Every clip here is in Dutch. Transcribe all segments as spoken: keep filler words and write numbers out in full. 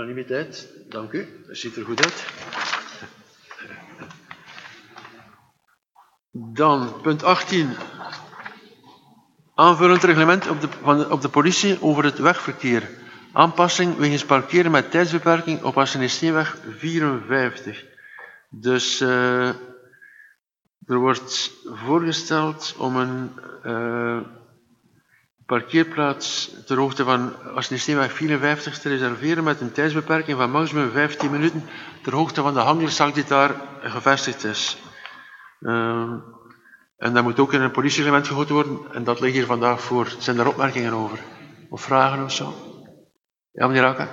Unanimiteit, dank u. Dat ziet er goed uit. Dan punt achttien. Aanvullend reglement op de, van, op de politie over het wegverkeer. Aanpassing wegens parkeren met tijdsbeperking op Asseneesteeweg vierenvijftig. Dus uh, er wordt voorgesteld om een uh, parkeerplaats ter hoogte van Asseneesteeweg vierenvijftig te reserveren met een tijdsbeperking van maximum vijftien minuten ter hoogte van de hangelstak die daar gevestigd is. Uh, en dat moet ook in een politiereglement gegoten worden en dat ligt hier vandaag voor. Zijn er opmerkingen over? Of vragen of zo? Ja, meneer Akker.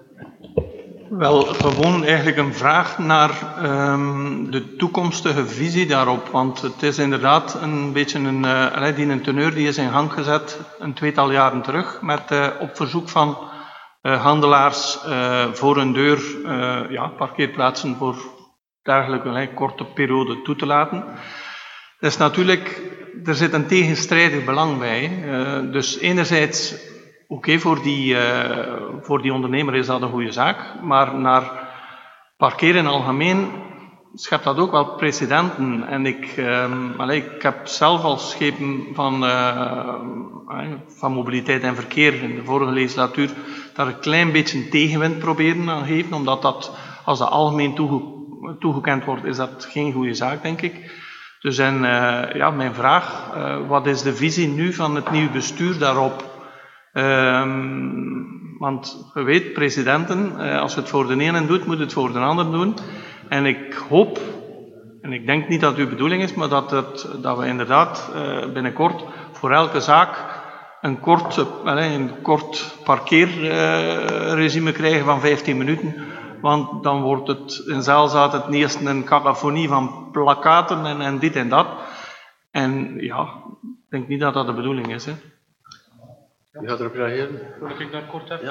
Wel, gewoon eigenlijk een vraag naar um, de toekomstige visie daarop. Want het is inderdaad een beetje een, uh, die een teneur die is in gang gezet een tweetal jaren terug. Met uh, op verzoek van uh, handelaars uh, voor een deur uh, ja, parkeerplaatsen voor dergelijke uh, korte periode toe te laten. Dus natuurlijk, er zit een tegenstrijdig belang bij. Uh, dus enerzijds, oké, okay, voor, uh, voor die ondernemer is dat een goede zaak, maar naar parkeren in het algemeen schept dat ook wel precedenten. En ik, um, allez, ik heb zelf als schepen van, uh, van mobiliteit en verkeer in de vorige legislatuur daar een klein beetje tegenwind proberen aan geven, omdat dat, als dat algemeen toege, toegekend wordt, is dat geen goede zaak, denk ik. Dus en, uh, ja, mijn vraag, uh, wat is de visie nu van het nieuwe bestuur daarop? Um, want je weet, presidenten, uh, als je het voor de ene doet, moet het voor de ander doen. En ik hoop, en ik denk niet dat het uw bedoeling is, maar dat, het, dat we inderdaad uh, binnenkort voor elke zaak een kort, uh, een kort parkeerregime uh, krijgen van vijftien minuten. Want dan wordt het in Zelzaat het niet eerst een cacophonie van plakkaten en, en dit en dat. En ja, ik denk niet dat dat de bedoeling is. Hè. U gaat erop reageren? Wil ik daar kort even? Ja,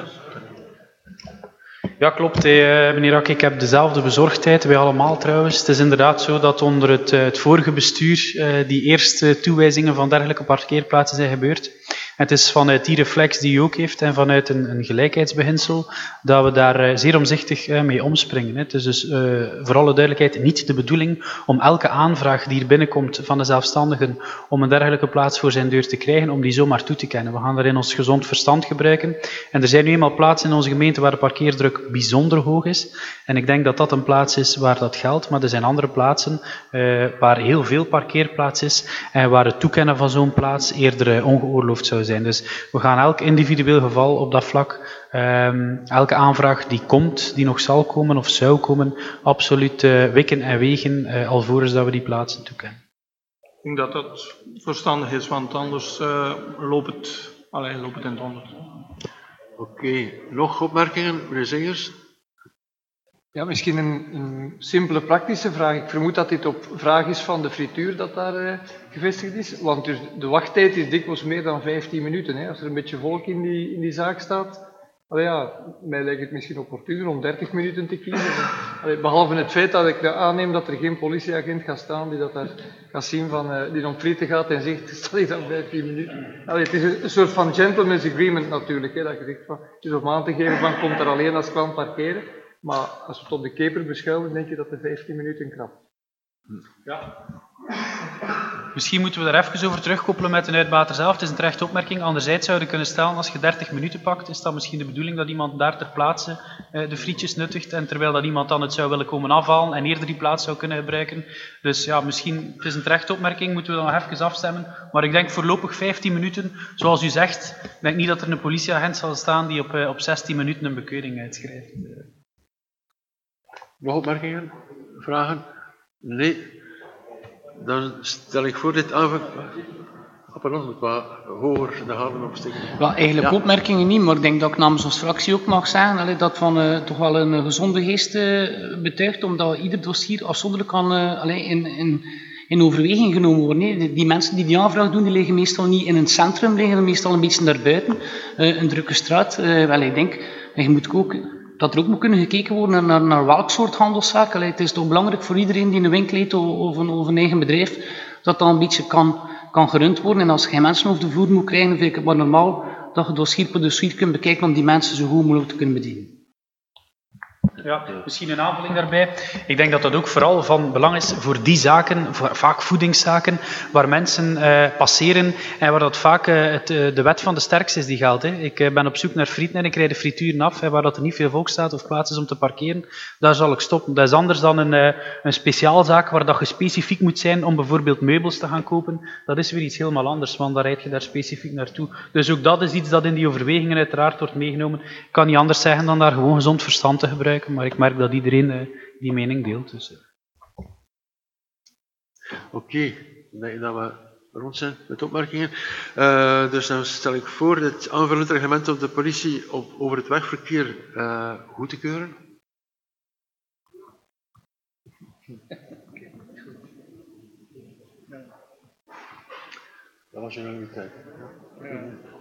ja klopt. Hey, meneer Ak, ik heb dezelfde bezorgdheid. Wij allemaal trouwens. Het is inderdaad zo dat onder het, het vorige bestuur uh, die eerste toewijzingen van dergelijke parkeerplaatsen zijn gebeurd. Het is vanuit die reflex die u ook heeft en vanuit een, een gelijkheidsbeginsel dat we daar uh, zeer omzichtig uh, mee omspringen. Het is dus uh, voor alle duidelijkheid niet de bedoeling om elke aanvraag die er binnenkomt van de zelfstandigen om een dergelijke plaats voor zijn deur te krijgen, om die zomaar toe te kennen. We gaan daarin ons gezond verstand gebruiken. En er zijn nu eenmaal plaatsen in onze gemeente waar de parkeerdruk bijzonder hoog is. En ik denk dat dat een plaats is waar dat geldt, maar er zijn andere plaatsen uh, waar heel veel parkeerplaats is en waar het toekennen van zo'n plaats eerder uh, ongeoorloofd zou zijn. Zijn. Dus we gaan elk individueel geval op dat vlak, um, elke aanvraag die komt, die nog zal komen of zou komen, absoluut uh, wikken en wegen, uh, alvorens dat we die plaatsen toekennen. Ik denk dat dat verstandig is, want anders uh, loopt het, allee, loopt het in het honderd. Oké, okay. Nog opmerkingen, meneer Zingers? Ja, misschien een, een simpele praktische vraag. Ik vermoed dat dit op vraag is van de frituur dat daar uh, gevestigd is. Want dus de wachttijd is dikwijls meer dan vijftien minuten. Hè. Als er een beetje volk in die, in die zaak staat. Allee, ja, mij lijkt het misschien opportuner om dertig minuten te kiezen. Allee, behalve het feit dat ik aanneem dat er geen politieagent gaat staan die dat daar gaat zien van, uh, die om frieten gaat en zegt, stel je dan vijftien minuten. Allee, het is een, een soort van gentleman's agreement natuurlijk. Hè, dat je zegt van, het is om aan te geven van, komt er alleen als klant parkeren. Maar als we het op de keper beschouwen, denk je dat de vijftien minuten krap. Ja. Misschien moeten we daar even over terugkoppelen met de uitbater zelf. Het is een terechte opmerking. Anderzijds zouden we kunnen stellen, als je dertig minuten pakt, is dat misschien de bedoeling dat iemand daar ter plaatse uh, de frietjes nuttigt, en terwijl dat iemand dan het zou willen komen afhalen en eerder die plaats zou kunnen gebruiken. Dus ja, misschien, het is een terechte opmerking, moeten we dan nog even afstemmen. Maar ik denk voorlopig vijftien minuten, zoals u zegt. Ik denk niet dat er een politieagent zal staan die op, uh, op zestien minuten een bekeuring uitschrijft. Nog opmerkingen? Vragen? Nee. Dan stel ik voor dit aan. Oh, pardon, moet wat hoger de halen opsteken. Wel, eigenlijk ja. Opmerkingen niet, maar ik denk dat ik namens onze fractie ook mag zeggen allee, dat van uh, toch wel een gezonde geest uh, betuigt, omdat ieder dossier afzonderlijk kan uh, allee, in, in, in overweging genomen worden. Hè. Die, die mensen die die aanvraag doen, die liggen meestal niet in een centrum, liggen meestal een beetje daarbuiten, uh, een drukke straat. Uh, wel, ik denk, en je moet ook... dat er ook moet kunnen gekeken worden naar, naar welk soort handelszaak. Allee, het is toch belangrijk voor iedereen die een winkel heeft of een, of een eigen bedrijf, dat dat een beetje kan, kan gerund worden. En als je geen mensen over de vloer moet krijgen, dan vind ik het maar normaal dat je dossier per dossier kunt bekijken om die mensen zo goed mogelijk te kunnen bedienen. Ja, misschien een aanvulling daarbij. Ik denk dat dat ook vooral van belang is voor die zaken, voor vaak voedingszaken, waar mensen uh, passeren en waar dat vaak uh, het, uh, de wet van de sterkste is die geldt. Hè. Ik uh, ben op zoek naar frieten en ik rijd de frituren af, en waar dat er niet veel volk staat of plaats is om te parkeren, daar zal ik stoppen. Dat is anders dan een, uh, een speciaalzaak waar dat je specifiek moet zijn om bijvoorbeeld meubels te gaan kopen. Dat is weer iets helemaal anders, want dan rijd je daar specifiek naartoe. Dus ook dat is iets dat in die overwegingen uiteraard wordt meegenomen. Ik kan niet anders zeggen dan daar gewoon gezond verstand te gebruiken. Maar ik merk dat iedereen uh, die mening deelt. Dus, uh. Oké, okay. Ik denk dat we rond zijn met opmerkingen. Uh, dus dan stel ik voor het aanvullend reglement op de politie op, over het wegverkeer uh, goed te keuren. Dat was unanimiteit. Ja.